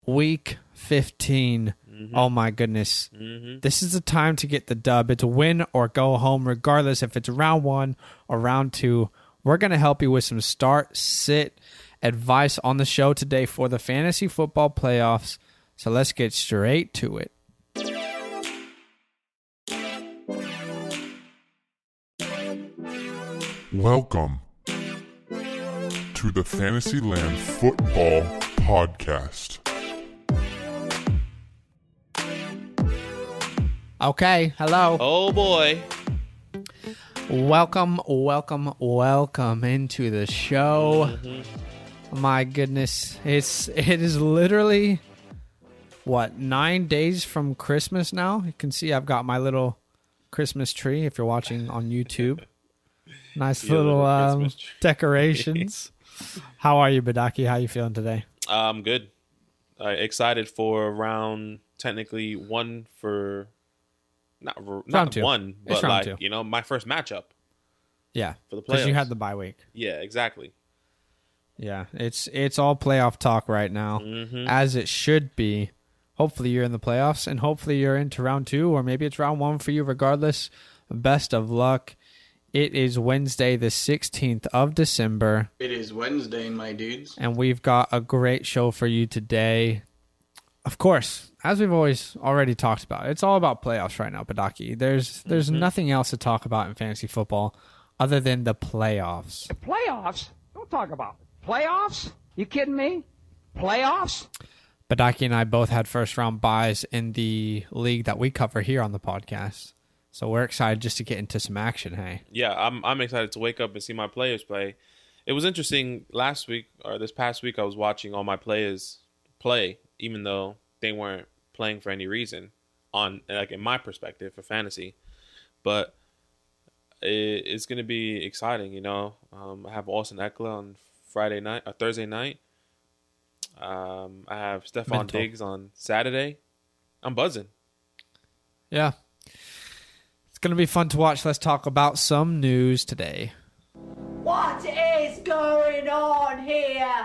Week 15. Oh my goodness. This is the time to get the dub. It's a win or go home, regardless if it's round 1 or round 2. We're going to help you with some start, sit advice on the show today for the fantasy football playoffs. So let's get straight to it. Welcome to the Fantasyland Football Podcast. Okay, hello. Oh boy. Welcome into the show. My goodness. It is literally, 9 days from Christmas now? You can see I've got my little Christmas tree if you're watching on YouTube. Nice little decorations. How are you, Badaki? How are you feeling today? I'm good. Excited for round, technically one for... Not round 2. One, but it's round like, 2. My first matchup. Yeah. For the playoffs. Because you had the bye week. Yeah, exactly. Yeah, it's all playoff talk right now, as it should be. Hopefully you're in the playoffs, and hopefully you're into round 2, or maybe it's round 1 for you. Regardless, best of luck. It is Wednesday, the 16th of December. It is Wednesday, my dudes. And we've got a great show for you today. Of course, as we've already talked about, it's all about playoffs right now, Badaki. There's nothing else to talk about in fantasy football other than the playoffs. Playoffs? Don't talk about it. Playoffs? You kidding me? Playoffs? Badaki and I both had first-round buys in the league that we cover here on the podcast. So we're excited just to get into some action, hey? Yeah, I'm excited to wake up and see my players play. It was interesting last week, or this past week, I was watching all my players play, even though they weren't playing for any reason, in my perspective for fantasy. But it's going to be exciting, I have Austin Eckler on Thursday night. I have Stephon Diggs on Saturday. I'm buzzing. Yeah. It's going to be fun to watch. Let's talk about some news today. What is going on here?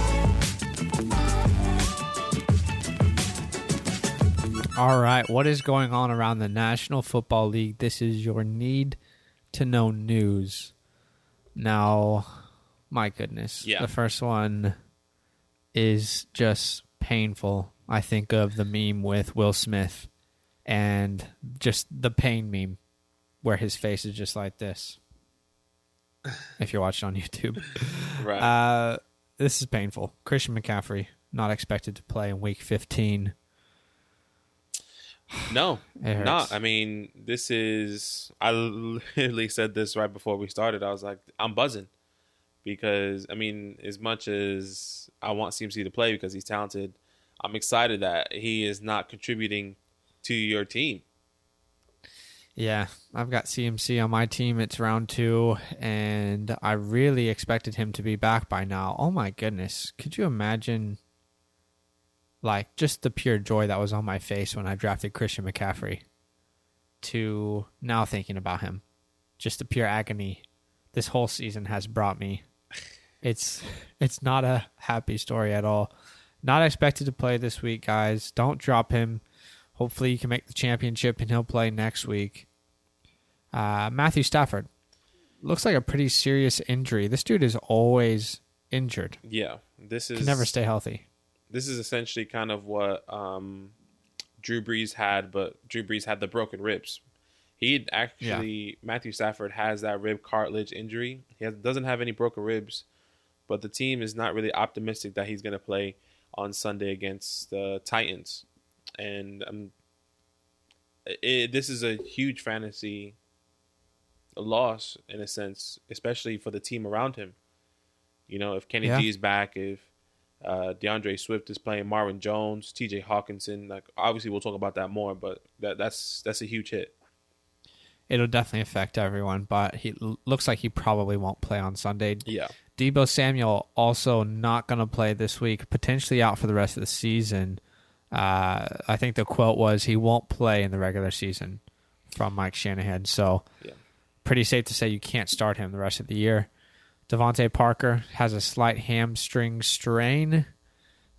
All right, what is going on around the National Football League? This is your need-to-know news. Now, my goodness, The first one is just painful. I think of the meme with Will Smith and just the pain meme where his face is just like this. If you're watching on YouTube. Right. This is painful. Christian McCaffrey, not expected to play in Week 15. No, not. I mean, I literally said this right before we started. I was like, I'm buzzing because, as much as I want CMC to play because he's talented, I'm excited that he is not contributing to your team. Yeah, I've got CMC on my team. It's round 2, and I really expected him to be back by now. Oh my goodness. Could you imagine just the pure joy that was on my face when I drafted Christian McCaffrey to now thinking about him. Just the pure agony this whole season has brought me. It's not a happy story at all. Not expected to play this week, guys. Don't drop him. Hopefully he can make the championship and he'll play next week. Matthew Stafford. Looks like a pretty serious injury. This dude is always injured. Yeah. Can never stay healthy. This is essentially kind of what Drew Brees had, but Drew Brees had the broken ribs. Matthew Stafford has that rib cartilage injury. He doesn't have any broken ribs, but the team is not really optimistic that he's going to play on Sunday against the Titans. And this is a huge fantasy loss in a sense, especially for the team around him. If Kenny G is back, if DeAndre Swift is playing, Marvin Jones, TJ Hawkinson. Obviously, we'll talk about that more, but that's a huge hit. It'll definitely affect everyone, but he looks like he probably won't play on Sunday. Yeah. Deebo Samuel also not going to play this week, potentially out for the rest of the season. I think the quote was he won't play in the regular season from Mike Shanahan. So pretty safe to say you can't start him the rest of the year. Devontae Parker has a slight hamstring strain.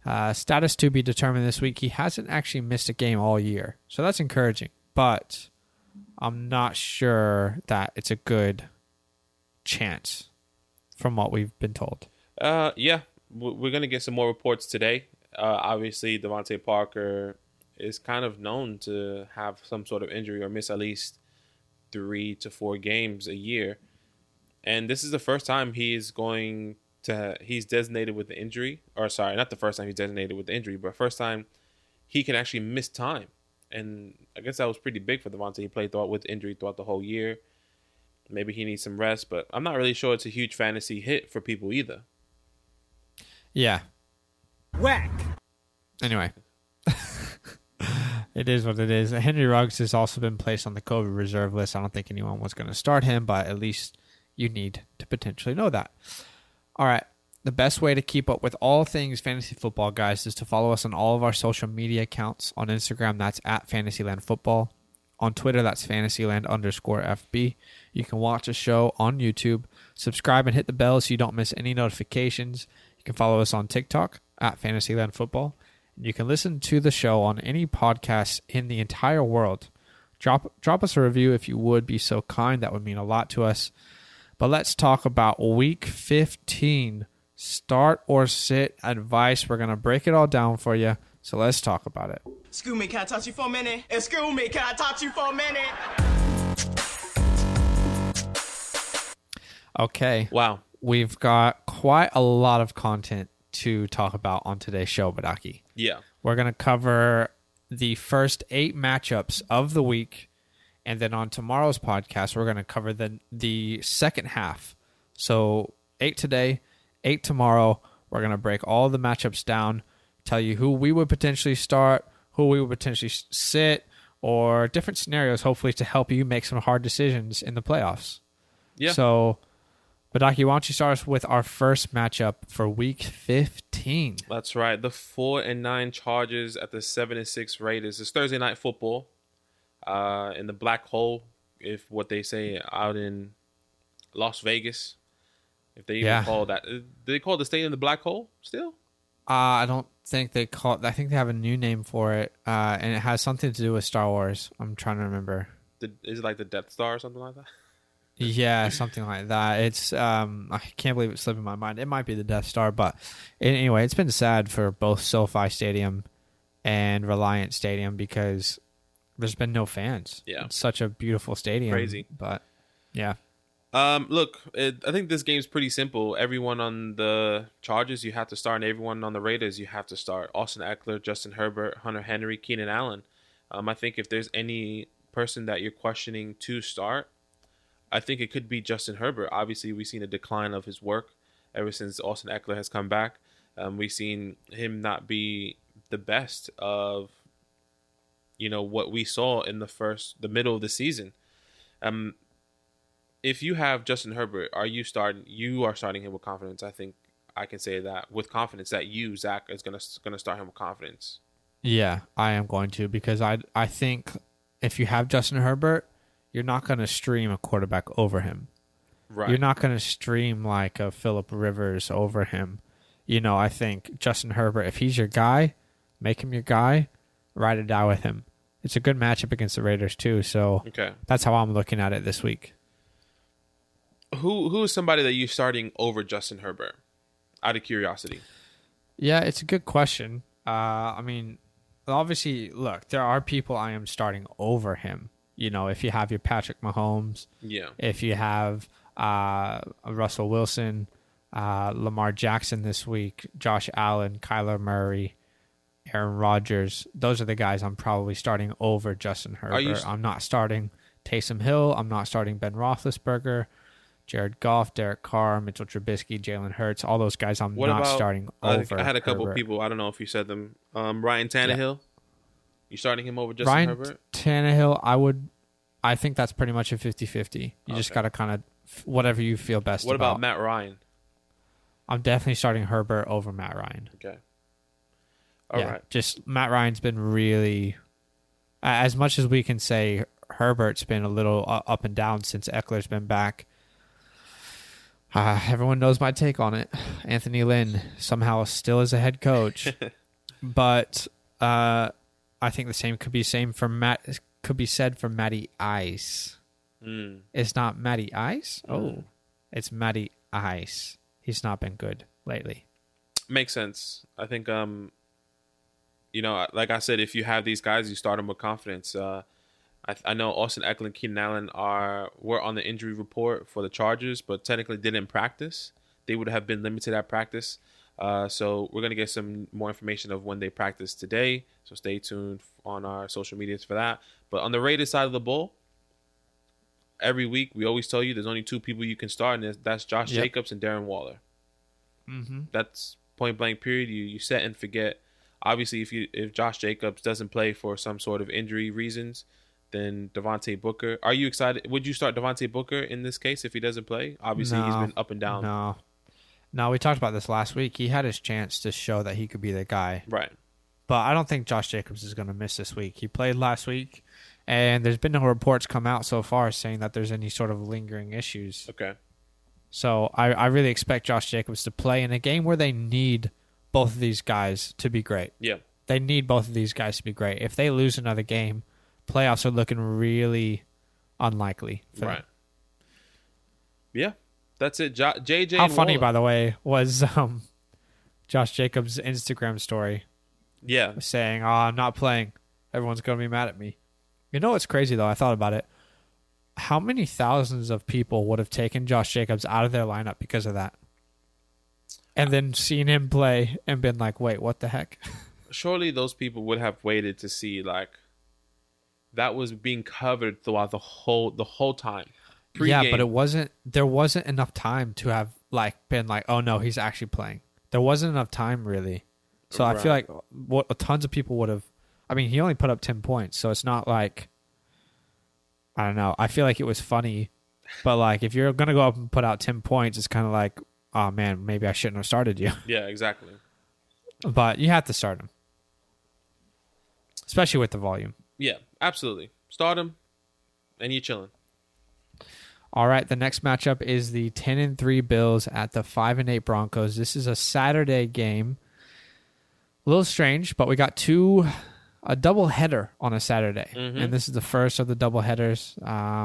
Status to be determined this week. He hasn't actually missed a game all year, so that's encouraging. But I'm not sure that it's a good chance from what we've been told. Yeah, we're going to get some more reports today. Obviously, Devontae Parker is kind of known to have some sort of injury or miss at least 3 to 4 games a year. And this is the first time he's designated with the injury. Or sorry, not the first time he's designated with the injury, but first time he can actually miss time. And I guess that was pretty big for Devontae. He played with injury throughout the whole year. Maybe he needs some rest, but I'm not really sure it's a huge fantasy hit for people either. Yeah. Whack. Anyway. It is what it is. Henry Ruggs has also been placed on the COVID reserve list. I don't think anyone was going to start him, but at least you need to potentially know that. All right. The best way to keep up with all things fantasy football, guys, is to follow us on all of our social media accounts. On Instagram, that's at Fantasyland Football. On Twitter, that's Fantasyland_FB. You can watch the show on YouTube. Subscribe and hit the bell so you don't miss any notifications. You can follow us on TikTok at Fantasyland Football. You can listen to the show on any podcast in the entire world. Drop us a review if you would be so kind. That would mean a lot to us. But let's talk about Week 15 start or sit advice. We're going to break it all down for you. So let's talk about it. Excuse me, can I touch you for a minute? Excuse me, can I touch you for a minute? Okay. Wow. We've got quite a lot of content to talk about on today's show, Badaki. Yeah. We're going to cover the first 8 matchups of the week, and then on tomorrow's podcast, we're going to cover the second half. So 8 today, 8 tomorrow. We're going to break all the matchups down, tell you who we would potentially start, who we would potentially sit, or different scenarios, hopefully to help you make some hard decisions in the playoffs. Yeah. So, Badaki, why don't you start us with our first matchup for Week 15? That's right. The 4-9 Chargers at the 7-6 Raiders. It's Thursday night football in the Black Hole, if what they say out in Las Vegas. If they even call that. Do they call the stadium the Black Hole still? I don't think they call it. I think they have a new name for it, and it has something to do with Star Wars. I'm trying to remember. Is it like the Death Star or something like that? Yeah, something like that. It's I can't believe it's slipping my mind. It might be the Death Star, but anyway, it's been sad for both SoFi Stadium and Reliant Stadium because there's been no fans. Yeah, it's such a beautiful stadium. Crazy, but yeah. Look, I think this game's pretty simple. Everyone on the Chargers you have to start, and everyone on the Raiders you have to start. Austin Eckler, Justin Herbert, Hunter Henry, Keenan Allen. I think if there's any person that you're questioning to start, I think it could be Justin Herbert. Obviously, we've seen a decline of his work ever since Austin Eckler has come back. We've seen him not be the best of, what we saw in the middle of the season. If you have Justin Herbert, you are starting him with confidence. I think I can say that with confidence that you, Zach, is gonna start him with confidence. Yeah, I am going to, because I think if you have Justin Herbert, you're not going to stream a quarterback over him. Right. You're not going to stream like a Phillip Rivers over him. I think Justin Herbert, if he's your guy, make him your guy, ride it out with him. It's a good matchup against the Raiders too, so That's how I'm looking at it this week. Who is somebody that you're starting over Justin Herbert, out of curiosity? Yeah, it's a good question. I mean, obviously, look, there are people I am starting over him. If you have your Patrick Mahomes, if you have Russell Wilson, Lamar Jackson this week, Josh Allen, Kyler Murray, Aaron Rodgers, those are the guys I'm probably starting over Justin Herbert. I'm not starting Taysom Hill. I'm not starting Ben Roethlisberger, Jared Goff, Derek Carr, Mitchell Trubisky, Jalen Hurts. All those guys I'm not starting over. I had a couple Herbert. people. I don't know if you said them. Ryan Tannehill. You starting him over Justin Herbert? Tannehill, I think that's pretty much a 50-50. You just got to kind of, whatever you feel best about. What about Matt Ryan? I'm definitely starting Herbert over Matt Ryan. Okay. All right. Just Matt Ryan's been really, as much as we can say Herbert's been a little up and down since Eckler's been back. Everyone knows my take on it. Anthony Lynn somehow still is a head coach, but I think the same could be said for Matty Ice. It's not Matty Ice. Oh, it's Matty Ice. He's not been good lately. Makes sense. I think like I said, if you have these guys, you start them with confidence. I know Austin Eckler and Keenan Allen were on the injury report for the Chargers, but technically didn't practice. They would have been limited at practice. So we're going to get some more information of when they practice today. So stay tuned on our social medias for that. But on the Raiders side of the ball, every week we always tell you there's only 2 people you can start, and that's Josh Jacobs and Darren Waller. Mm-hmm. That's point blank period. You set and forget. Obviously, if Josh Jacobs doesn't play for some sort of injury reasons, then Devontae Booker. Are you excited? Would you start Devontae Booker in this case if he doesn't play? Obviously, he's been up and down. No, we talked about this last week. He had his chance to show that he could be the guy. Right. But I don't think Josh Jacobs is going to miss this week. He played last week, and there's been no reports come out so far saying that there's any sort of lingering issues. Okay. So I really expect Josh Jacobs to play in a game where they need both of these guys to be great. Yeah. They need both of these guys to be great. If they lose another game, playoffs are looking really unlikely for them. Yeah, that's it. JJ. How funny, by the way, was Josh Jacobs' Instagram story. Yeah, saying, "Oh, I'm not playing. Everyone's going to be mad at me." You know what's crazy though? I thought about it. How many thousands of people would have taken Josh Jacobs out of their lineup because of that? And then seen him play and been like, "Wait, what the heck?" Surely those people would have waited to see that was being covered throughout the whole time. Pre-game. Yeah, but there wasn't enough time to have been like, "Oh no, he's actually playing." There wasn't enough time really. So I feel like tons of people would have. I mean, he only put up 10 points, so it's not like, I don't know. I feel like it was funny, but if you're gonna go up and put out 10 points, it's kind of like, oh man, maybe I shouldn't have started you. Yeah, exactly. But you have to start him, especially with the volume. Yeah, absolutely. Start him, and you're chilling. All right, the next matchup is the 10-3 Bills at the 5-8 Broncos. This is a Saturday game. A little strange, but we got a double header on a Saturday, and this is the first of the double headers.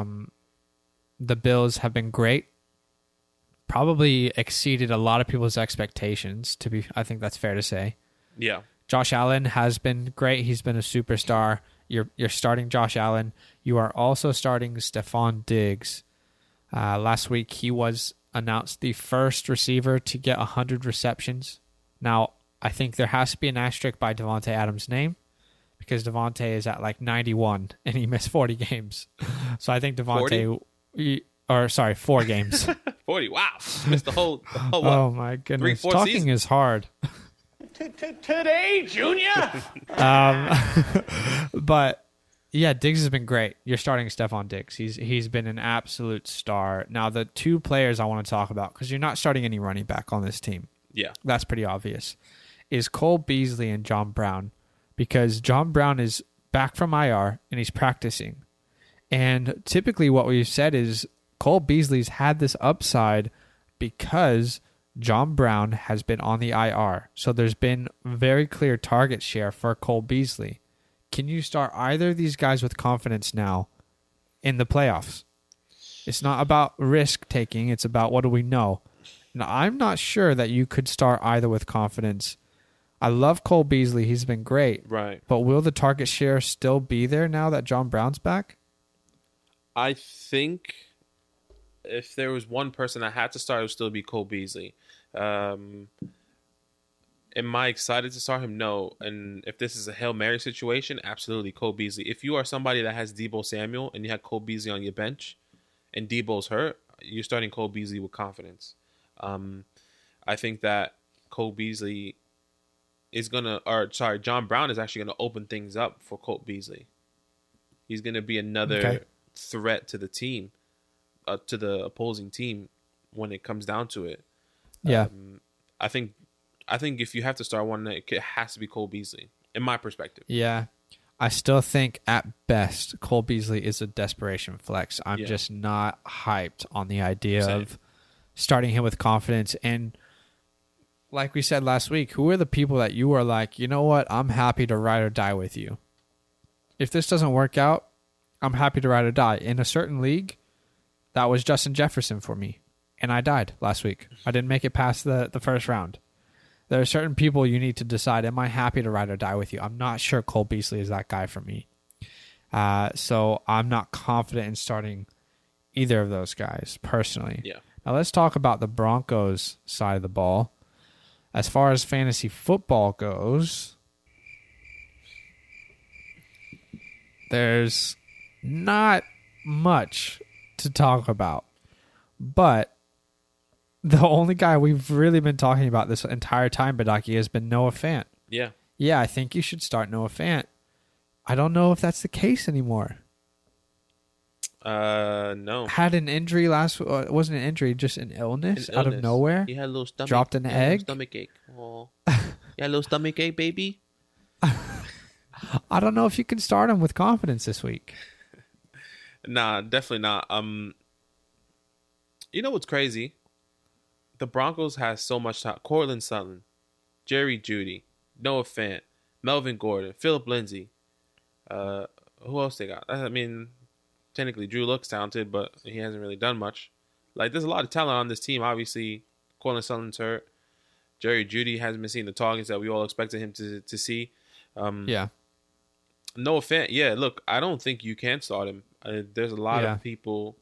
The Bills have been great, probably exceeded a lot of people's expectations. I think that's fair to say. Yeah, Josh Allen has been great. He's been a superstar. You're starting Josh Allen. You are also starting Stephon Diggs. Last week, he was announced the first receiver to get 100 receptions. Now, I think there has to be an asterisk by Devontae Adams' name because Devontae is at 91 and he missed 40 games. So I think Devontae, 4 games. 40, wow. Missed the whole what? Oh my goodness. Talking season? is hard. Today, Junior. But yeah, Diggs has been great. You're starting Stephon Diggs. He's been an absolute star. Now, the 2 players I want to talk about, because you're not starting any running back on this team. Yeah. That's pretty obvious. Is Cole Beasley and John Brown. Because John Brown is back from IR and he's practicing. And typically what we've said is Cole Beasley's had this upside because John Brown has been on the IR. So there's been very clear target share for Cole Beasley. Can you start either of these guys with confidence now in the playoffs? It's not about risk taking. It's about what do we know. Now, I'm not sure that you could start either with confidence. I love Cole Beasley. He's been great. Right. But will the target share still be there now that John Brown's back? I think if there was one person I had to start, it would still be Cole Beasley. Am I excited to start him? No. And if this is a Hail Mary situation, absolutely Cole Beasley. If you are somebody that has Deebo Samuel and you have Cole Beasley on your bench and Deebo's hurt, you're starting Cole Beasley with confidence. I think that Cole Beasley is John Brown is actually going to open things up for Cole Beasley. He's going to be another threat to the team, to the opposing team when it comes down to it. Yeah. I think if you have to start one, it has to be Cole Beasley, in my perspective. Yeah. I still think at best Cole Beasley is a desperation flex. I'm just not hyped on the idea of starting him with confidence. And like we said last week, who are the people that you are like, you know what, I'm happy to ride or die with you? If this doesn't work out, I'm happy to ride or die. In a certain league, that was Justin Jefferson for me. And I died last week. I didn't make it past the first round. There are certain people you need to decide, am I happy to ride or die with you? I'm not sure Cole Beasley is that guy for me. So I'm not confident in starting either of those guys, personally. Yeah. Now let's talk about the Broncos side of the ball. As far as fantasy football goes, there's not much to talk about. But the only guy we've really been talking about this entire time, Badaki, has been Noah Fant. Yeah. Yeah, I think you should start Noah Fant. I don't know if that's the case anymore. No. Had an injury it wasn't an injury, just an illness out of nowhere. He had a little stomach. Dropped an egg. Stomach ache. Oh. You had a little stomach ache, baby. I don't know if you can start him with confidence this week. Nah, definitely not. You know what's crazy? The Broncos has so much talent. Cortland Sutton, Jerry Jeudy, Noah Fant, Melvin Gordon, Philip Lindsay. Who else they got? I mean, technically Drew looks talented, but he hasn't really done much. Like, there's a lot of talent on this team. Obviously, Cortland Sutton's hurt. Jerry Jeudy hasn't been seeing the targets that we all expected him to see. Yeah. Noah Fant, yeah, look, I don't think you can start him. There's a lot of people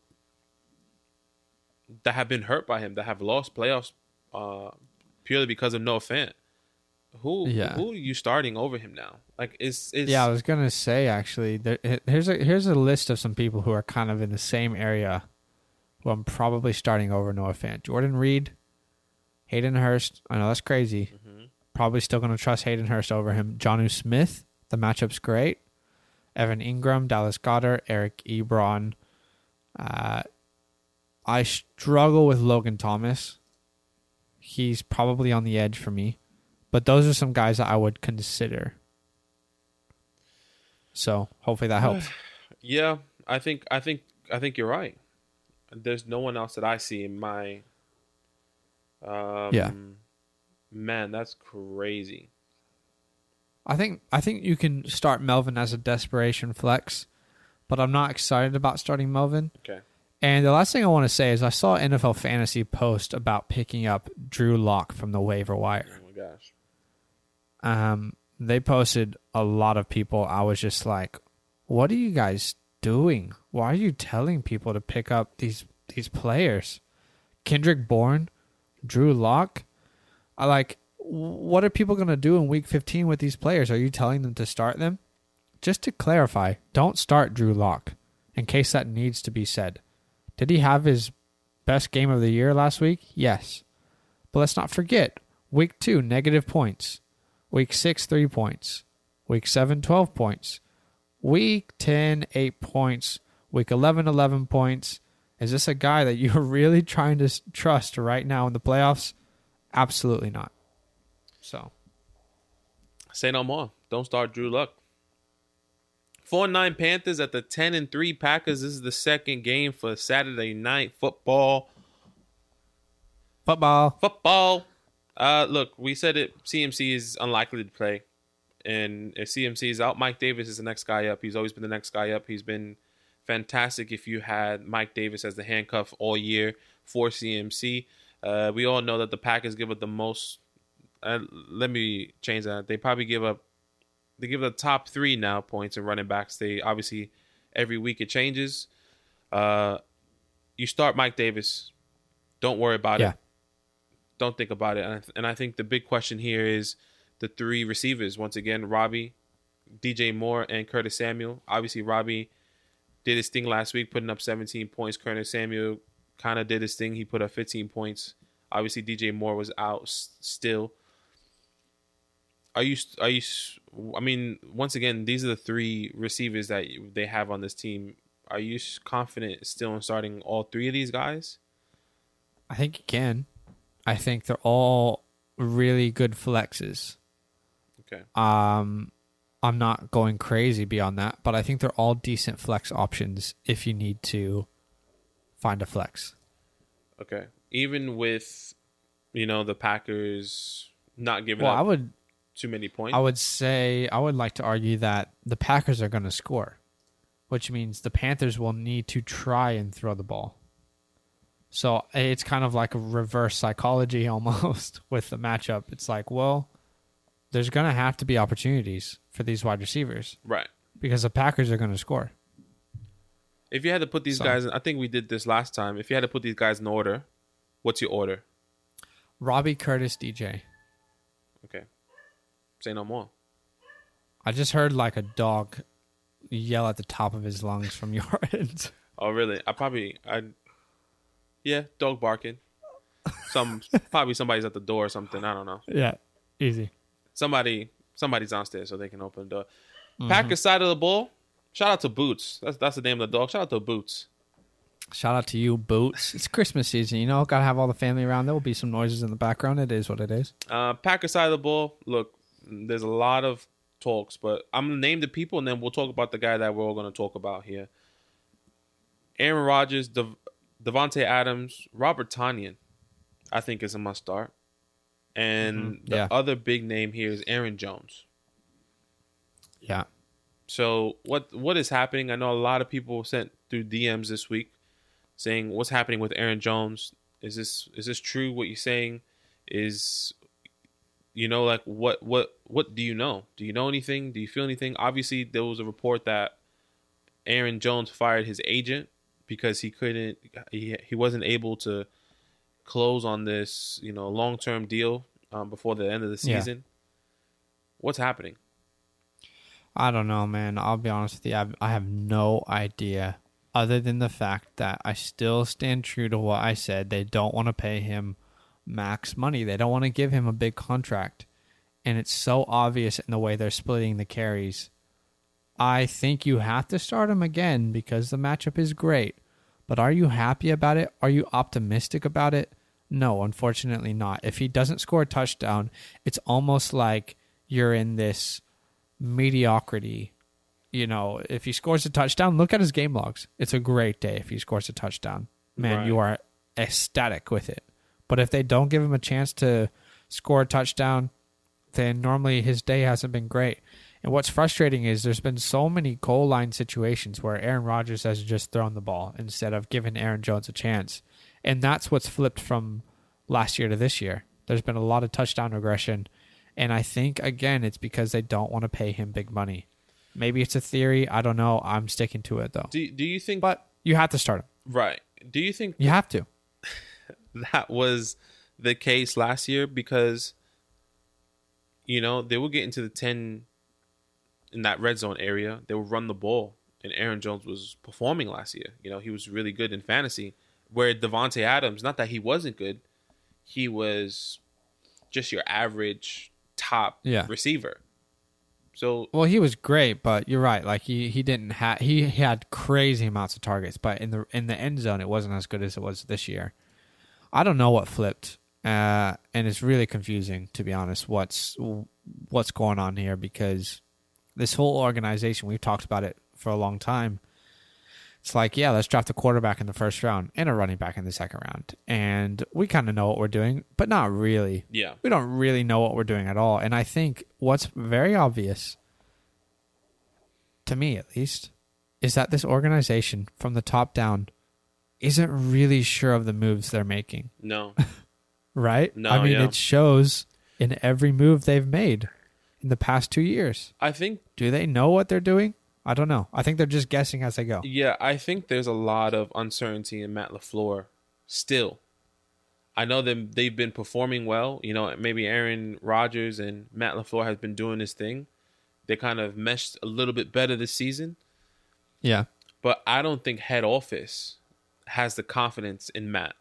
that have been hurt by him, that have lost playoffs purely because of Noah Fant. Who are you starting over him now? Like, I was gonna say, actually, here's a list of some people who are kind of in the same area who I'm probably starting over Noah Fant. Jordan Reed, Hayden Hurst. I know that's crazy. Mm-hmm. Probably still gonna trust Hayden Hurst over him. Jonnu Smith. The matchup's great. Evan Ingram, Dallas Goedert, Eric Ebron. I struggle with Logan Thomas. He's probably on the edge for me. But those are some guys that I would consider. So hopefully that helps. Yeah, I think you're right. There's no one else that I see in my. Man, that's crazy. I think you can start Melvin as a desperation flex, but I'm not excited about starting Melvin. Okay. And the last thing I want to say is I saw NFL Fantasy post about picking up Drew Lock from the waiver wire. Oh my gosh. They posted a lot of people. I was just like, what are you guys doing? Why are you telling people to pick up these players? Kendrick Bourne, Drew Lock. What are people going to do in week 15 with these players? Are you telling them to start them? Just to clarify, don't start Drew Lock in case that needs to be said. Did he have his best game of the year last week? Yes. But let's not forget, week 2, negative points. Week 6, 3 points. Week 7, 12 points. Week 10, 8 points. Week 11, 11 points. Is this a guy that you're really trying to trust right now in the playoffs? Absolutely not. So, say no more. Don't start Drew Lock. 4-9 Panthers at the 10-3 Packers. This is the second game for Saturday night football. Football. Look, we said it. CMC is unlikely to play, and if CMC is out, Mike Davis is the next guy up. He's always been the next guy up. He's been fantastic. If you had Mike Davis as the handcuff all year for CMC, we all know that the Packers give up the most. Let me change that. They probably give up. They give the top 3 now points in running backs. They obviously every week it changes. You start Mike Davis. Don't worry about it. Don't think about it. And I think the big question here is the 3 receivers. Once again, Robbie, DJ Moore, and Curtis Samuel. Obviously, Robbie did his thing last week, putting up 17 points. Curtis Samuel kind of did his thing. He put up 15 points. Obviously, DJ Moore was out still. Are you? I mean, once again, these are the 3 receivers that they have on this team. Are you confident still in starting all 3 of these guys? I think you can. I think they're all really good flexes. Okay. I'm not going crazy beyond that, but I think they're all decent flex options if you need to find a flex. Okay. even with, the Packers not giving up too many points. I would like to argue that the Packers are going to score, which means the Panthers will need to try and throw the ball. So it's kind of like a reverse psychology almost with the matchup. It's like, well, there's going to have to be opportunities for these wide receivers. Right. Because the Packers are going to score. If you had to put these guys in, I think we did this last time. If you had to put these guys in order, what's your order? Robbie, Curtis, DJ. Okay. Say no more. I just heard like a dog yell at the top of his lungs from your end. Oh, really? Yeah, dog barking. Probably somebody's at the door or something. I don't know. Yeah, easy. Somebody's downstairs so they can open the door. Packers side of the ball. Shout out to Boots. That's the name of the dog. Shout out to Boots. Shout out to you, Boots. It's Christmas season, Gotta have all the family around. There will be some noises in the background. It is what it is. Packers side of the ball. Look, there's a lot of talks, but I'm gonna name the people and then we'll talk about the guy that we're all gonna talk about here. Aaron Rodgers, Devontae Adams, Robert Tonyan, I think is a must start. And the other big name here is Aaron Jones. Yeah. So what is happening? I know a lot of people sent through DMs this week saying what's happening with Aaron Jones. Is this true what you're saying? Is like what do you know? Do you know anything? Do you feel anything? Obviously there was a report that Aaron Jones fired his agent because he wasn't able to close on this, long-term deal before the end of the season. Yeah. What's happening? I don't know, man. I'll be honest with you. I have no idea other than the fact that I still stand true to what I said. They don't want to pay him max money. They don't want to give him a big contract. And it's so obvious in the way they're splitting the carries. I think you have to start him again because the matchup is great. But are you happy about it? Are you optimistic about it? No, unfortunately not. If he doesn't score a touchdown, it's almost like you're in this mediocrity. If he scores a touchdown, look at his game logs. It's a great day if he scores a touchdown. Man, You are ecstatic with it. But if they don't give him a chance to score a touchdown, then normally his day hasn't been great. And what's frustrating is there's been so many goal line situations where Aaron Rodgers has just thrown the ball instead of giving Aaron Jones a chance. And that's what's flipped from last year to this year. There's been a lot of touchdown regression. And I think, again, it's because they don't want to pay him big money. Maybe it's a theory. I don't know. I'm sticking to it, though. Do you think... But you have to start him. Right. Do you think... You have to. That was the case last year because, they would get into the 10 in that red zone area. They would run the ball. And Aaron Jones was performing last year. He was really good in fantasy. Where Devontae Adams, not that he wasn't good, he was just your average top receiver. So he was great, but you're right. Like he didn't have he had crazy amounts of targets, but in the end zone, it wasn't as good as it was this year. I don't know what flipped, and it's really confusing, to be honest. What's going on here? Because this whole organization, we've talked about it for a long time. It's like, let's draft a quarterback in the first round and a running back in the second round. And we kind of know what we're doing, but not really. Yeah. We don't really know what we're doing at all. And I think what's very obvious, to me at least, is that this organization from the top down isn't really sure of the moves they're making. No. Right? No, I mean, it shows in every move they've made in the past 2 years. I think... Do they know what they're doing? I don't know. I think they're just guessing as they go. Yeah, I think there's a lot of uncertainty in Matt LaFleur still. I know that they've been performing well. Maybe Aaron Rodgers and Matt LaFleur has been doing this thing. They kind of meshed a little bit better this season. Yeah. But I don't think head office has the confidence in Matt.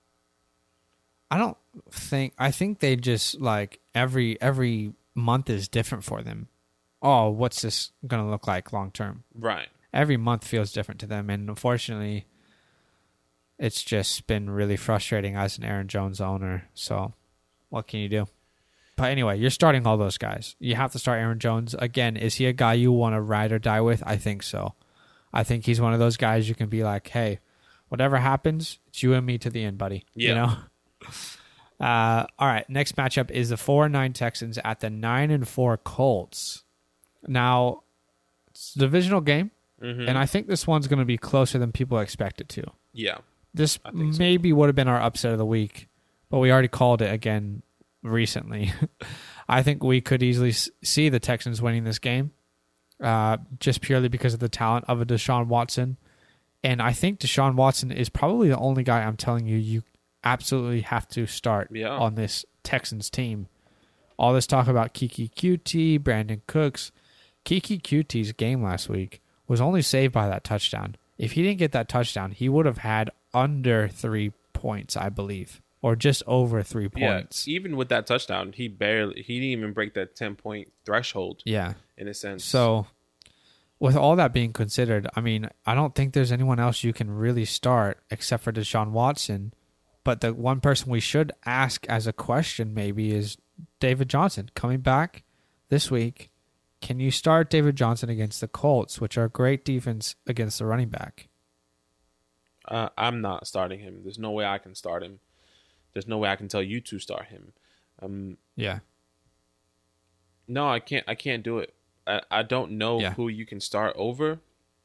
I think they just like every month is different for them. Oh, what's this going to look like long term? Right. Every month feels different to them. And unfortunately, it's just been really frustrating as an Aaron Jones owner. So what can you do? But anyway, you're starting all those guys. You have to start Aaron Jones. Again, is he a guy you want to ride or die with? I think so. I think he's one of those guys you can be like, hey, whatever happens, it's you and me to the end, buddy. Yeah. You know? All right, next matchup is the 4-9 Texans at the 9-4 Colts. Now, it's a divisional game, and I think this one's going to be closer than people expect it to. Yeah. This I think so. maybe would have been our upset of the week, but we already called it again recently. I think we could easily see the Texans winning this game, just purely because of the talent of a Deshaun Watson. And I think Deshaun Watson is probably the only guy I'm telling you absolutely have to start on this Texans team. All this talk about Keke Coutee, Brandon Cooks. Keke Coutee's game last week was only saved by that touchdown. If he didn't get that touchdown, he would have had under 3 points, I believe, or just over 3 points. Yeah, even with that touchdown, he didn't even break that 10-point threshold. Yeah, in a sense. So, with all that being considered, I mean, I don't think there's anyone else you can really start except for Deshaun Watson. But the one person we should ask as a question maybe is David Johnson coming back this week. Can you start David Johnson against the Colts, which are a great defense against the running back? I'm not starting him. There's no way I can start him. There's no way I can tell you to start him. Yeah. No, I can't. I can't do it. I don't know who you can start over.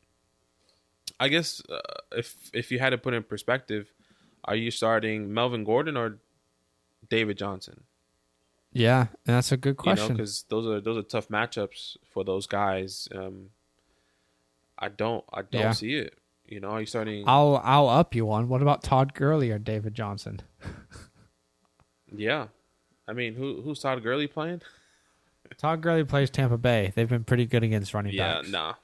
I guess if you had to put in perspective, are you starting Melvin Gordon or David Johnson? Yeah, and that's a good question. Because those are tough matchups for those guys. I don't see it. Are you starting? I'll up you one. What about Todd Gurley or David Johnson? Yeah, I mean, who's Todd Gurley playing? Todd Gurley plays Tampa Bay. They've been pretty good against running backs. Nah.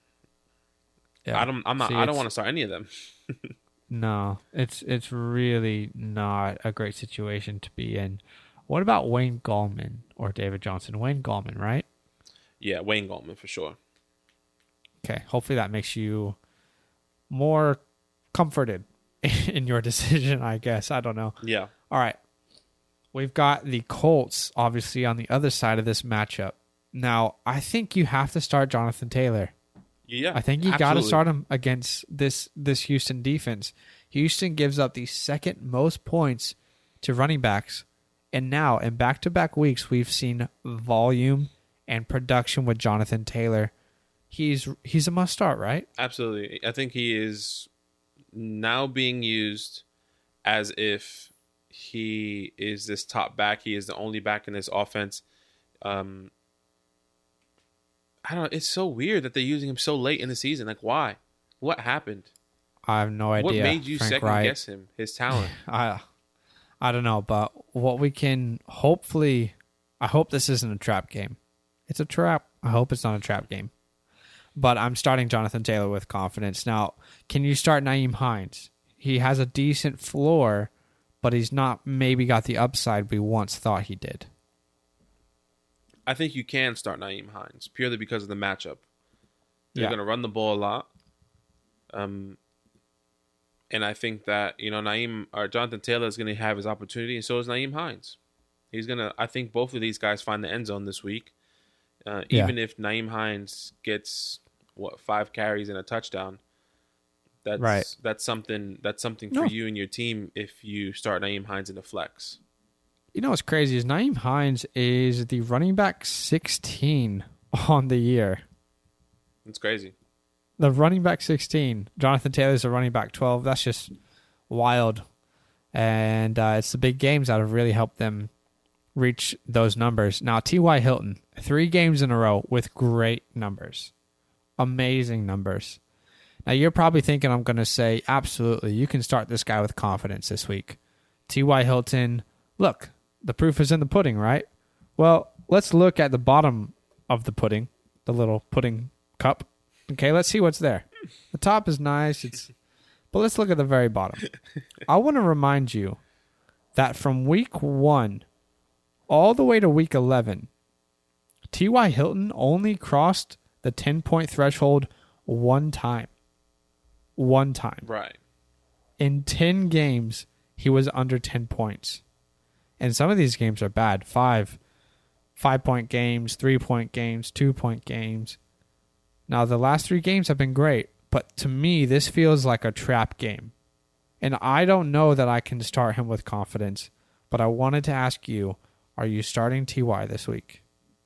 Yeah, I don't want to start any of them. No, it's really not a great situation to be in. What about Wayne Gallman or David Johnson? Wayne Gallman, right? Yeah, Wayne Gallman for sure. Okay, hopefully that makes you more comforted in your decision, I guess. I don't know. Yeah. All right. We've got the Colts, obviously, on the other side of this matchup. Now, I think you have to start Jonathan Taylor. Yeah, I think you got to start him against this Houston defense. Houston gives up the second most points to running backs. And now, in back-to-back weeks, we've seen volume and production with Jonathan Taylor. He's a must-start, right? Absolutely. I think he is now being used as if he is this top back. He is the only back in this offense. I don't know. It's so weird that they're using him so late in the season. Like, why? What happened? I have no idea. What made you second-guess him, his talent? I don't know, but what we can hopefully... I hope this isn't a trap game. It's a trap. I hope it's not a trap game. But I'm starting Jonathan Taylor with confidence. Now, can you start Nyheim Hines? He has a decent floor, but he's not maybe got the upside we once thought he did. I think you can start Nyheim Hines purely because of the matchup. They're going to run the ball a lot. And I think that, Jonathan Taylor is going to have his opportunity, and so is Nyheim Hines. I think both of these guys find the end zone this week. Even if Nyheim Hines gets 5 carries and a touchdown, that's something for you and your team if you start Nyheim Hines in the flex. You know what's crazy is Nyheim Hines is the running back 16 on the year. It's crazy. The running back 16. Jonathan Taylor's the running back 12. That's just wild. And it's the big games that have really helped them reach those numbers. Now, T.Y. Hilton, 3 games in a row with great numbers. Amazing numbers. Now, you're probably thinking I'm going to say, absolutely, you can start this guy with confidence this week. T.Y. Hilton, look, the proof is in the pudding, right? Well, let's look at the bottom of the pudding, the little pudding cup. Okay, let's see what's there. The top is nice, but let's look at the very bottom. I want to remind you that from week 1 all the way to week 11, T.Y. Hilton only crossed the 10-point threshold one time. One time. Right. In 10 games, he was under 10 points. And some of these games are bad. 5-point games, 3-point games, 2-point games. Now, the last 3 games have been great, but to me, this feels like a trap game. And I don't know that I can start him with confidence, but I wanted to ask you, are you starting T.Y. this week?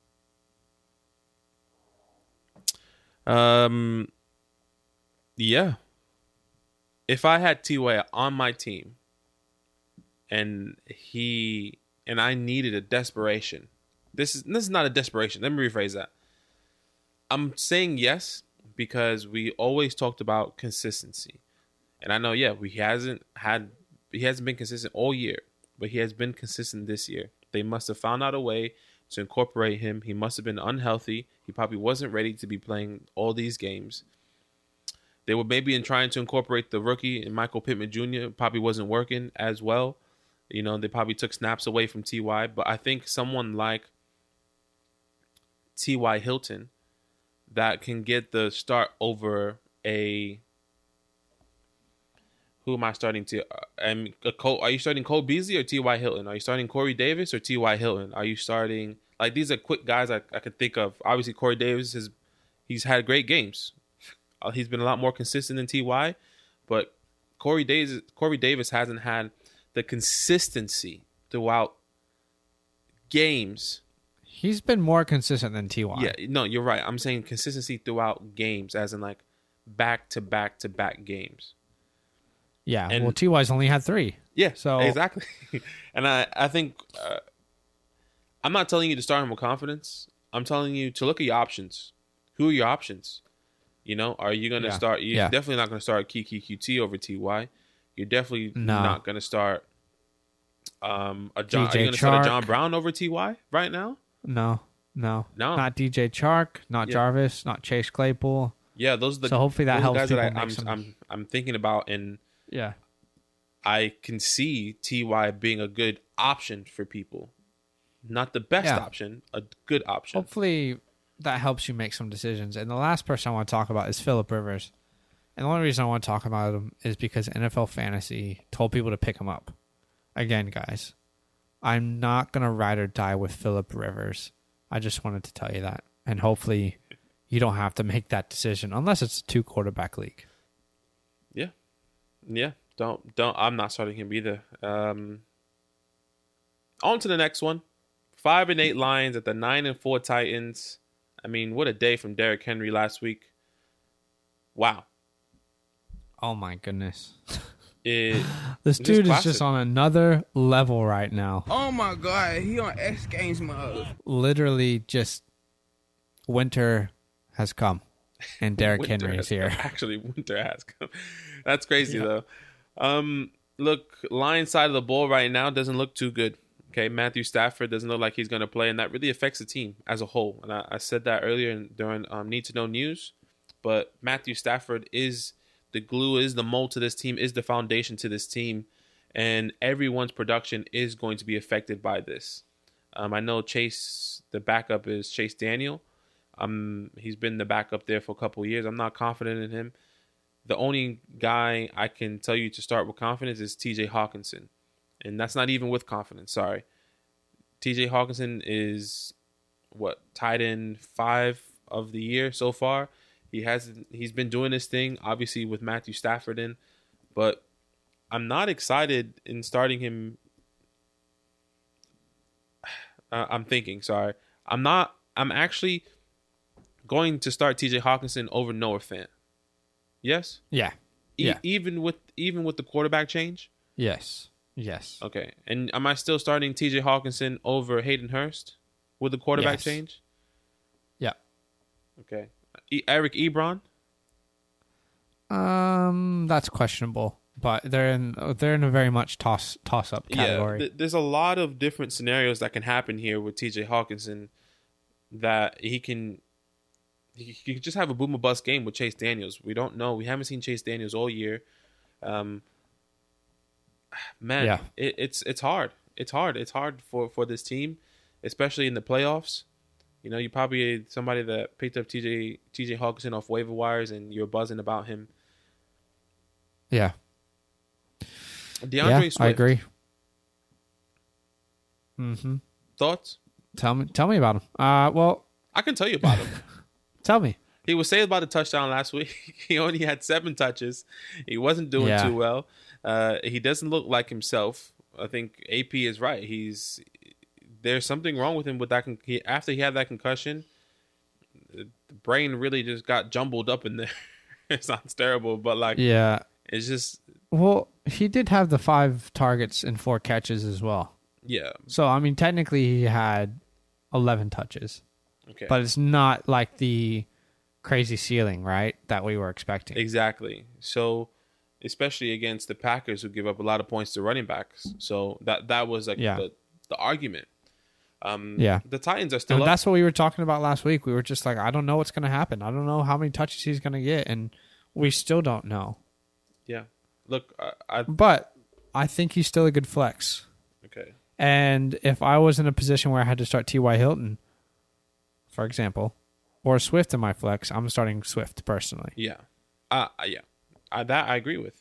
Yeah. If I had T.Y. on my team and I needed a desperation. This is not a desperation. Let me rephrase that. I'm saying yes because we always talked about consistency. And I know, he hasn't been consistent all year, but he has been consistent this year. They must have found out a way to incorporate him. He must have been unhealthy. He probably wasn't ready to be playing all these games. They were maybe in trying to incorporate the rookie and Michael Pittman Jr. Probably wasn't working as well. You know, they probably took snaps away from T.Y. But I think someone like T.Y. Hilton that can get the start over a... Who am I starting to? Are you starting Cole Beasley or T.Y. Hilton? Are you starting Corey Davis or T.Y. Hilton? Are you starting... Like, these are quick guys I could think of. Obviously, Corey Davis, he's had great games. He's been a lot more consistent than T.Y., but Corey Davis hasn't had the consistency throughout games. He's been more consistent than T.Y. Yeah, no, you're right. I'm saying consistency throughout games, as in like back-to-back-to-back games. Yeah, well, T.Y.'s only had 3. Yeah, so exactly. And I think I'm not telling you to start him with confidence. I'm telling you to look at your options. Who are your options? You know, are you going to start? You're definitely not going to start Kiki QT over Ty. You're definitely not going to start John. Are you going to start a John Brown over Ty right now? No, not DJ Chark, not Jarvis, not Chase Claypool. Yeah, those are the so hopefully that helps guys people that I'm thinking about, and yeah, I can see Ty being a good option for people. Not the best option, a good option. Hopefully that helps you make some decisions. And the last person I want to talk about is Phillip Rivers. And the only reason I want to talk about him is because NFL Fantasy told people to pick him up. Again, guys, I'm not going to ride or die with Phillip Rivers. I just wanted to tell you that. And hopefully you don't have to make that decision unless it's a 2-quarterback league. Yeah. Yeah. Don't. I'm not starting him either. On to the next one. 5-8 Lions at the 9-4 Titans. I mean, what a day from Derrick Henry last week. Wow. Oh my goodness. This dude is just on another level right now. Oh my God, he on X Games mode. Literally just winter has come and Derrick Henry is here. Actually, winter has come. That's crazy though. Look, Lions side of the ball right now doesn't look too good. Okay, Matthew Stafford doesn't look like he's going to play, and that really affects the team as a whole. And I said that earlier during Need to Know News, but Matthew Stafford is the glue, is the mold to this team, is the foundation to this team, and everyone's production is going to be affected by this. I know Chase, the backup is Chase Daniel. He's been the backup there for a couple of years. I'm not confident in him. The only guy I can tell you to start with confidence is TJ Hawkinson. And that's not even with confidence, sorry. TJ Hawkinson is, tied in 5 of the year so far. He's been doing this thing, obviously, with Matthew Stafford in. But I'm not excited in starting him. I'm actually going to start TJ Hawkinson over Noah Fant. Yes? Yeah. Even with the quarterback change? Yes. Okay. And am I still starting TJ Hawkinson over Hayden Hurst with the quarterback change? Yeah. Okay. Eric Ebron? That's questionable, but they're in a very much toss up category. Yeah, there's a lot of different scenarios that can happen here with TJ Hawkinson that he can just have a boom or bust game with Chase Daniels. We don't know. We haven't seen Chase Daniels all year. It's hard. It's hard for this team, especially in the playoffs. You know, you probably somebody that picked up TJ Hawkinson off waiver wires and you're buzzing about him. Yeah. DeAndre Swift. I agree. Mm-hmm. Thoughts? Tell me about him. Well, I can tell you about him. Tell me. He was saved by the touchdown last week. He only had 7 touches. He wasn't doing too well. He doesn't look like himself. I think AP is right. There's something wrong with him with that. After he had that concussion, the brain really just got jumbled up in there. It sounds terrible, but it's just. Well, he did have the 5 targets and 4 catches as well. Yeah. So I mean, technically, he had 11 touches. Okay. But it's not like the crazy ceiling, right, that we were expecting. Exactly. So, especially against the Packers, who give up a lot of points to running backs. So that was like the argument. The Titans are still up. That's what we were talking about last week. We were just like, I don't know what's going to happen. I don't know how many touches he's going to get, and we still don't know. Yeah. Look, but I think he's still a good flex. Okay. And if I was in a position where I had to start T.Y. Hilton, for example, or Swift in my flex, I'm starting Swift personally. Yeah. That I agree with.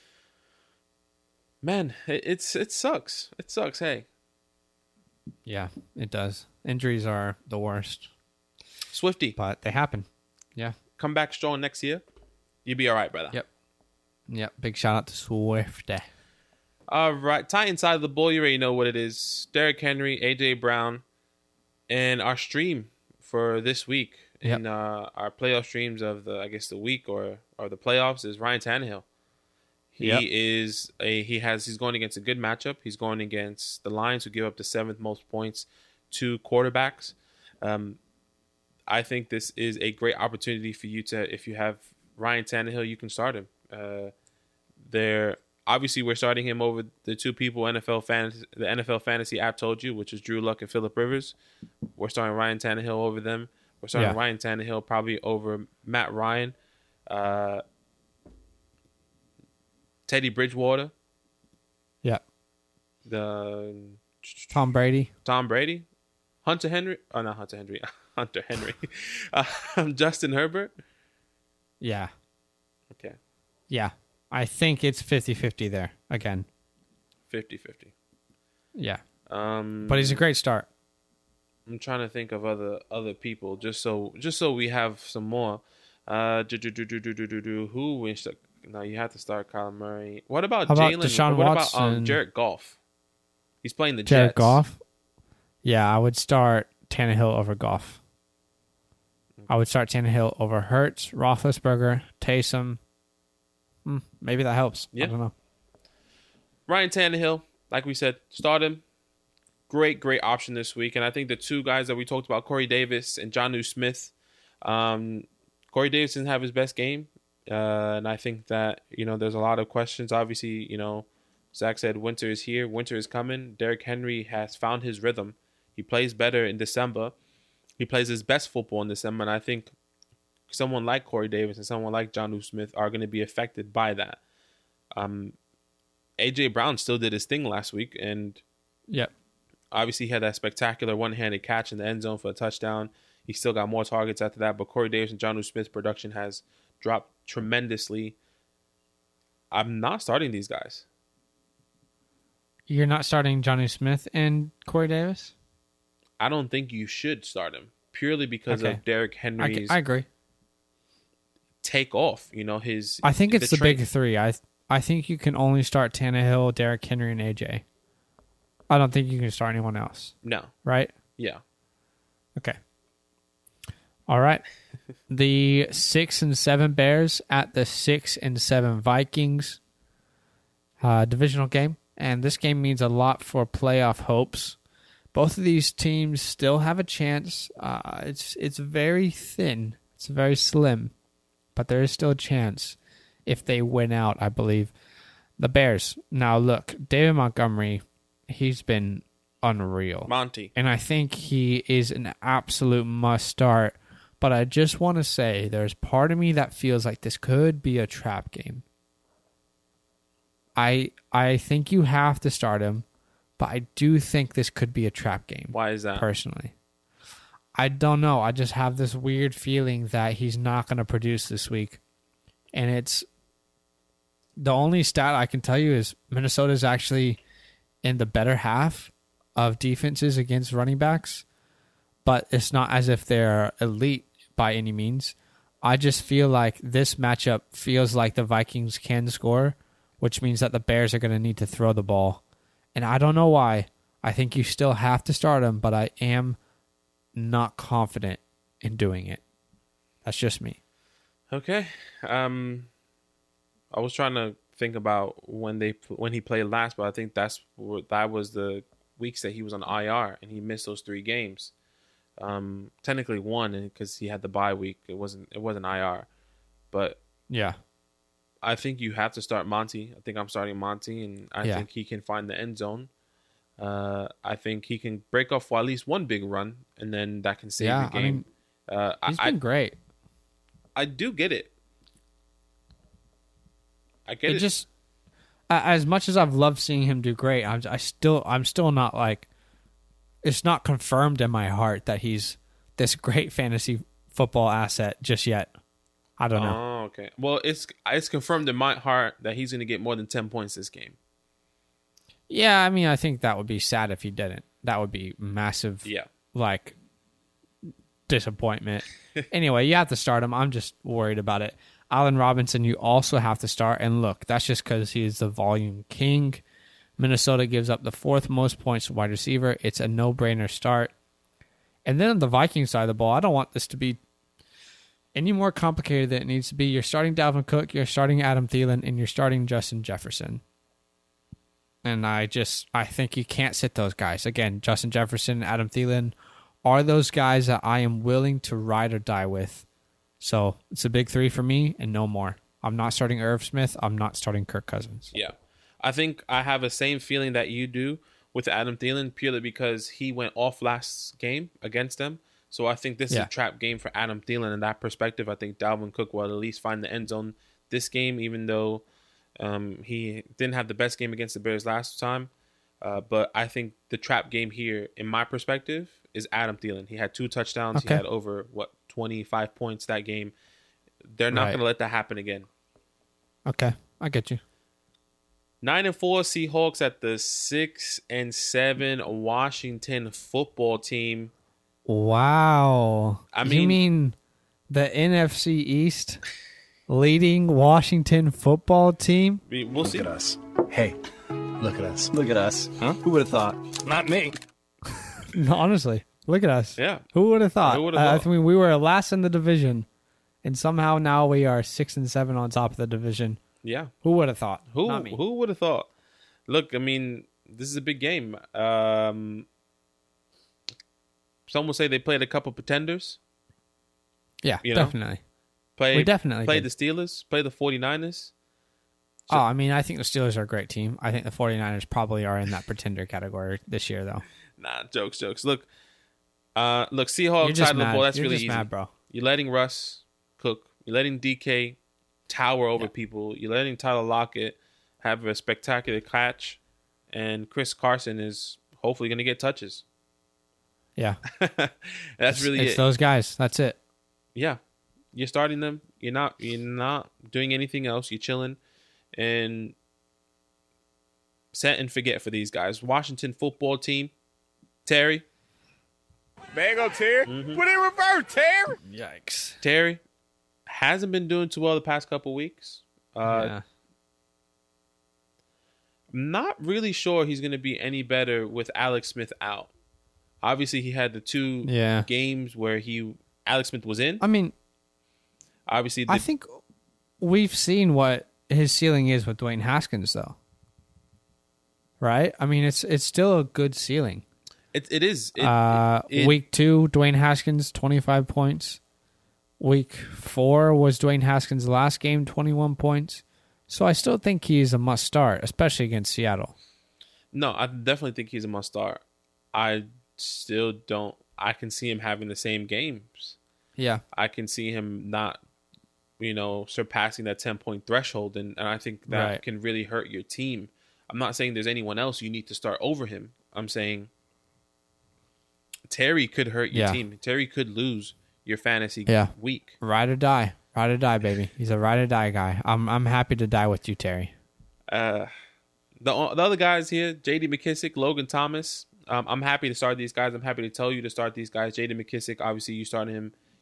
Man, it sucks. It sucks, hey. Yeah, it does. Injuries are the worst. Swifty. But they happen. Yeah. Come back strong next year. You'll be all right, brother. Yep. Big shout out to Swifty. All right. Titan side of the ball, you already know what it is. Derrick Henry, A.J. Brown, and our stream for this week in our playoff streams of the week or the playoffs is Ryan Tannehill. He's going against a good matchup. He's going against the Lions, who give up the 7th most points to quarterbacks. I think this is a great opportunity for you to, if you have Ryan Tannehill, you can start him. Obviously, we're starting him over the 2 people the NFL Fantasy app told you, which is Drew Luck and Phillip Rivers. We're starting Ryan Tannehill over them. We're starting Ryan Tannehill probably over Matt Ryan, Teddy Bridgewater. Yeah. Tom Brady. Hunter Henry. Oh, not Hunter Henry. Hunter Henry. Justin Herbert. Yeah. Okay. Yeah. I think it's 50-50 there again. 50-50. Yeah. But he's a great start. I'm trying to think of other people just so we have some more. Who wins? No, you have to start Kyler Murray. What about Jalen? Deshaun Watson? About Jared Goff? He's playing the Jets. Jared Goff? Yeah, I would start Tannehill over Goff. I would start Tannehill over Hurts, Roethlisberger, Taysom. Maybe that helps. Yeah. I don't know. Ryan Tannehill, like we said, start him. Great option this week. And I think the 2 guys that we talked about, Corey Davis and Jonnu Smith. Corey Davis didn't have his best game. And I think that, there's a lot of questions. Obviously, Zach said winter is here. Winter is coming. Derrick Henry has found his rhythm. He plays better in December. He plays his best football in December. And I think someone like Corey Davis and someone like Jonnu Smith are going to be affected by that. A.J. Brown still did his thing last week. And obviously he had that spectacular one-handed catch in the end zone for a touchdown. He still got more targets after that. But Corey Davis and Jonnu Smith's production has dropped tremendously. I'm not starting these guys. You're not starting Jonnu Smith and Corey Davis? I don't think you should start him purely because of Derrick Henry's I agree. Take off. I think it's the big 3. I think you can only start Tannehill, Derrick Henry, and AJ. I don't think you can start anyone else. No. Right? Yeah. Okay. All right. The 6-7 Bears at the 6-7 Vikings. Divisional game. And this game means a lot for playoff hopes. Both of these teams still have a chance. It's very thin. It's very slim. But there is still a chance if they win out, I believe. The Bears. Now, look, David Montgomery, he's been unreal. Monty. And I think he is an absolute must-start. But I just want to say there's part of me that feels like this could be a trap game. I think you have to start him, but I do think this could be a trap game. Why is that? Personally. I don't know. I just have this weird feeling that he's not going to produce this week. And it's the only stat I can tell you is Minnesota's actually in the better half of defenses against running backs, but it's not as if they're elite by any means. I just feel like this matchup feels like the Vikings can score, which means that the Bears are going to need to throw the ball. And I don't know why. I think you still have to start him, but I am not confident in doing it. That's just me. Okay. I was trying to think about when he played last, but I think that was the weeks that he was on IR and he missed those 3 games. Technically one because he had the bye week. It wasn't IR, but yeah, I think you have to start Monty. I think I'm starting Monty, and I think he can find the end zone. I think he can break off for at least one big run, and then that can save the game. I mean, he's been great. I do get it. I get it. Just as much as I've loved seeing him do great, I'm still not like, it's not confirmed in my heart that he's this great fantasy football asset just yet. I don't know. Oh, okay. Well, it's confirmed in my heart that he's going to get more than 10 points this game. Yeah, I mean, I think that would be sad if he didn't. That would be massive. Yeah. Like disappointment. Anyway, you have to start him. I'm just worried about it. Allen Robinson, you also have to start. And look, that's just because he's the volume king. Minnesota gives up the 4th most points to wide receiver. It's a no-brainer start. And then on the Vikings side of the ball, I don't want this to be any more complicated than it needs to be. You're starting Dalvin Cook, you're starting Adam Thielen, and you're starting Justin Jefferson. And I think you can't sit those guys. Again, Justin Jefferson, Adam Thielen are those guys that I am willing to ride or die with. So it's a big 3 for me and no more. I'm not starting Irv Smith. I'm not starting Kirk Cousins. Yeah. I think I have the same feeling that you do with Adam Thielen purely because he went off last game against them. So I think this is a trap game for Adam Thielen in that perspective. I think Dalvin Cook will at least find the end zone this game, even though he didn't have the best game against the Bears last time. But I think the trap game here, in my perspective, is Adam Thielen. He had 2 touchdowns. Okay. He had over, 25 points that game. They're not going to let that happen again. Okay, I get you. 9-4 Seahawks at the 6-7 Washington football team. Wow. I mean, you mean the NFC East leading Washington football team? We'll see. Look at us. Hey, look at us. Look at us. Huh? Who would have thought? Not me. No, honestly, look at us. Yeah. Who would have thought? Who would have thought? I mean, we were last in the division, and somehow now we are 6-7 on top of the division. Yeah. Who would have thought? Not me. Who would have thought? Look, I mean, this is a big game. Some will say they played a couple pretenders. Yeah, definitely. We definitely played the Steelers, played the 49ers. So, I mean, I think the Steelers are a great team. I think the 49ers probably are in that pretender category this year, though. Nah, jokes. Look, Seahawks side of the ball, that's really easy. Mad, bro. You're letting Russ cook. You're letting DK tower over people. You're letting Tyler Lockett have a spectacular catch. And Chris Carson is hopefully going to get touches. Yeah. That's really it. It's those guys. That's it. Yeah. You're starting them. You're not doing anything else. You're chilling. And set and forget for these guys. Washington football team. Terry. Mango Terry. Mm-hmm. Put it in reverse, Terry. Yikes. Terry hasn't been doing too well the past couple weeks. Yeah. I'm not really sure he's going to be any better with Alex Smith out. Obviously, he had the 2 games where Alex Smith was in. I mean, obviously, I think we've seen what his ceiling is with Dwayne Haskins, though. Right? I mean, it's still a good ceiling. It is. Week 2, Dwayne Haskins, 25 points. Week 4 was Dwayne Haskins' last game, 21 points. So I still think he's a must start, especially against Seattle. No, I definitely think he's a must start. I still don't. I can see him having the same games. Yeah. I can see him not, surpassing that 10-point threshold, and I think that can really hurt your team. I'm not saying there's anyone else you need to start over him. I'm saying Terry could hurt your team. Terry could lose your fantasy week. Ride or die. Ride or die, baby. He's a ride or die guy. I'm happy to die with you, Terry. The other guys here, J.D. McKissick, Logan Thomas. I'm happy to start these guys. I'm happy to tell you to start these guys. J.D. McKissick, obviously you started him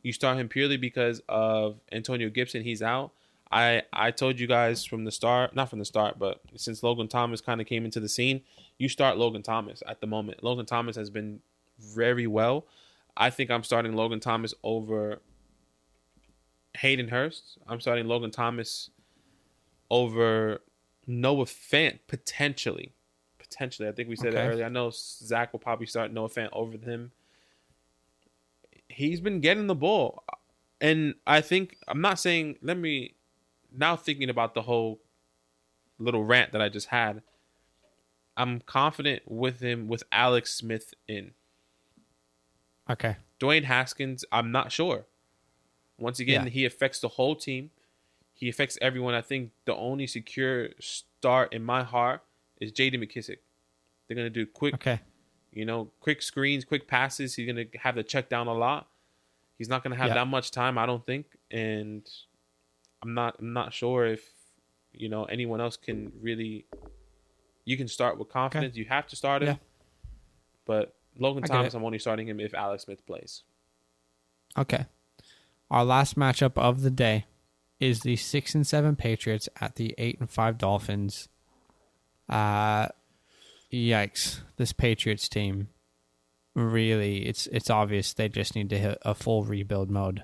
You start him purely because of Antonio Gibson. He's out. I told you guys from the start, not from the start, but since Logan Thomas kind of came into the scene, you start Logan Thomas at the moment. Logan Thomas has been very well. I think I'm starting Logan Thomas over Hayden Hurst. I'm starting Logan Thomas over Noah Fant, potentially. I think we said it earlier. I know Zach will probably start Noah Fant over him. He's been getting the ball. And I think, I'm not saying, now thinking about the whole little rant that I just had, I'm confident with him with Alex Smith in. Okay. Dwayne Haskins, I'm not sure. Once again, he affects the whole team. He affects everyone. I think the only secure start in my heart is J.D. McKissick. They're going to do quick screens, quick passes. He's going to have to check down a lot. He's not going to have that much time, I don't think. And I'm not sure if, anyone else can really. You can start with confidence. You have to start him. Yeah. But Logan Thomas, I'm only starting him if Alex Smith plays. Okay. Our last matchup of the day is the 6-7 Patriots at the 8-5 Dolphins. Yikes! This Patriots team, really, it's obvious they just need to hit a full rebuild mode.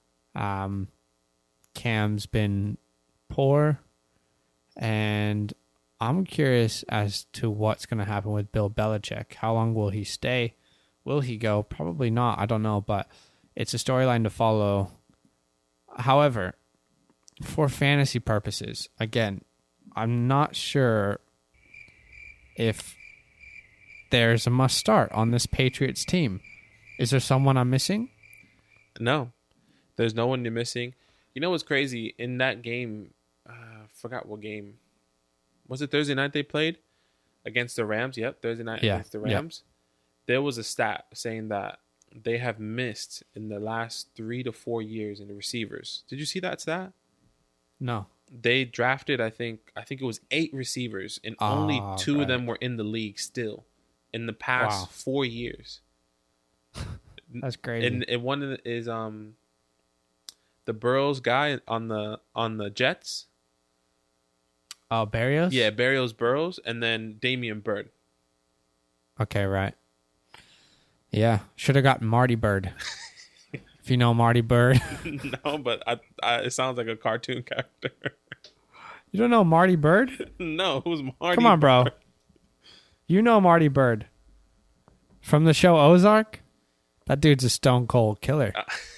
Cam's been poor, and I'm curious as to what's going to happen with Bill Belichick. How long will he stay? Will he go? Probably not. I don't know, but it's a storyline to follow. However, for fantasy purposes, again, I'm not sure if there's a must start on this Patriots team. Is there someone I'm missing? No, there's no one you're missing. You know what's crazy? In that game, I forgot what game. Was it Thursday night they played? Against the Rams? Yep, Thursday night against the Rams. Yep. There was a stat saying that they have missed in the last 3 to 4 years in the receivers. Did you see that stat? No. They drafted, I think it was 8 receivers, and only 2 of them were in the league still in the past 4 years. That's crazy. And one is the Burrows guy on the Jets. Oh, Berrios? Yeah, Burrows, and then Damian Bird. Okay, right. Yeah, should have gotten Marty Bird. If you know Marty Bird. No, but it sounds like a cartoon character. You don't know Marty Bird? No, who's Marty? Come on, bro. Bird? You know Marty Bird. From the show Ozark? That dude's a stone cold killer.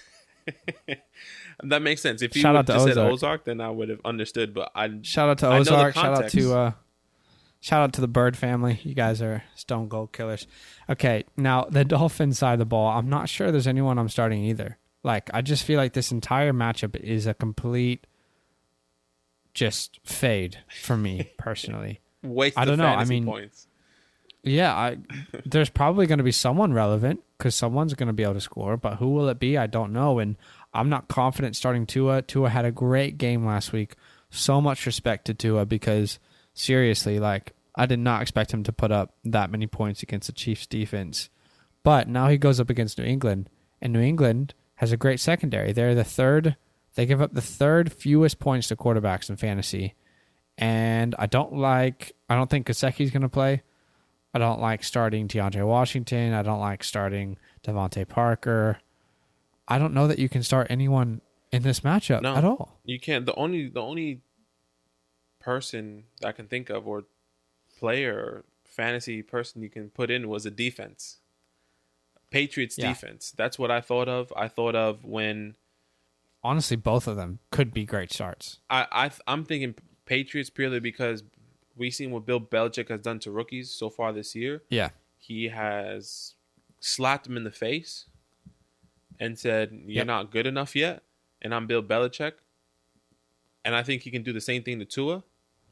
That makes sense. If you Shout would out to have said Ozark. Ozark, then I would have understood. But shout out to Ozark. Shout out to the Bird family. You guys are stone cold killers. Okay, now the Dolphins side of the ball. I'm not sure there's anyone I'm starting either. Like, I just feel like this entire matchup is a complete just fade for me personally. Waste I don't know. I mean, points. Yeah, there's probably going to be someone relevant because someone's going to be able to score, but who will it be? I don't know, and I'm not confident starting Tua. Tua had a great game last week. So much respect to Tua because, seriously, like, I did not expect him to put up that many points against the Chiefs' defense. But now he goes up against New England, and New England has a great secondary. They're the third. They give up the third fewest points to quarterbacks in fantasy, and I don't think Gesicki's going to play. I don't like starting DeAndre Washington. I don't like starting Devontae Parker. I don't know that you can start anyone in this matchup at all. You can't. The only person I can think of, or player or fantasy person you can put in, was a defense. Patriots defense. That's what I thought of. I thought of when... Honestly, both of them could be great starts. I'm thinking Patriots purely because we've seen what Bill Belichick has done to rookies so far this year. Yeah. He has slapped them in the face and said, you're not good enough yet, and I'm Bill Belichick. And I think he can do the same thing to Tua.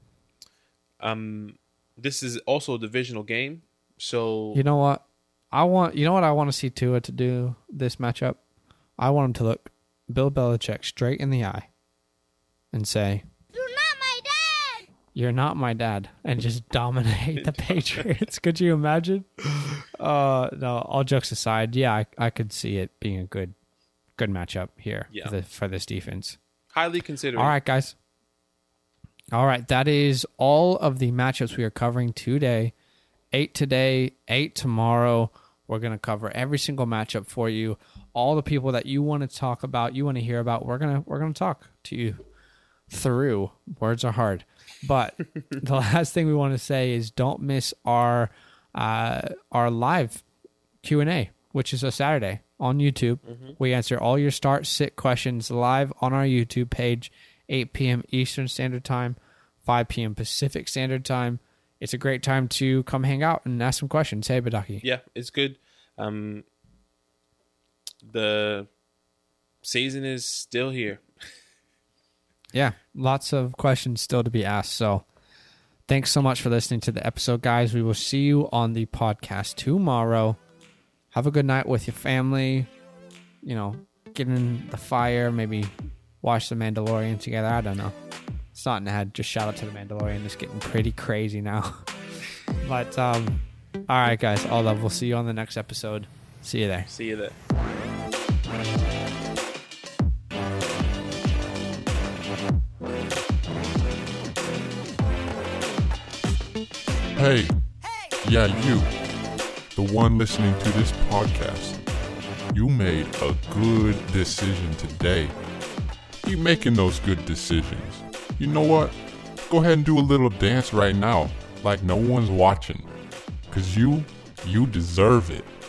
This is also a divisional game, so... You know what? I want to see Tua to do this matchup? I want him to look Bill Belichick straight in the eye and say, "You're not my dad," and just dominate the Patriots. Could you imagine? No, all jokes aside, yeah, I could see it being a good good matchup here Yeah. for this defense. Highly considered. All right, guys. All right, that is all of the matchups we are covering today. 8 today, 8 tomorrow. We're going to cover every single matchup for you. All the people that you want to talk about, you want to hear about, we're gonna talk to you through. Words are hard. But the last thing we want to say is don't miss our live Q&A, which is a Saturday on YouTube. We answer all your start, sit questions live on our YouTube page, 8 p.m. Eastern Standard Time, 5 p.m. Pacific Standard Time. It's a great time to come hang out and ask some questions. Hey, Badaki. Yeah, it's good. The season is still here. Yeah, lots of questions still to be asked. So thanks so much for listening to the episode, guys. We will see you on the podcast tomorrow. Have a good night with your family. You know, get in the fire, maybe watch The Mandalorian together. I don't know. It's not an ad. Just shout out to The Mandalorian. It's getting pretty crazy now. But, all right, guys. All love. We'll see you on the next episode. See you there. See you there. Hey, yeah, you, the one listening to this podcast, you made a good decision today. Keep making those good decisions. You know what? Go ahead and do a little dance right now, like no one's watching. 'Cause you deserve it.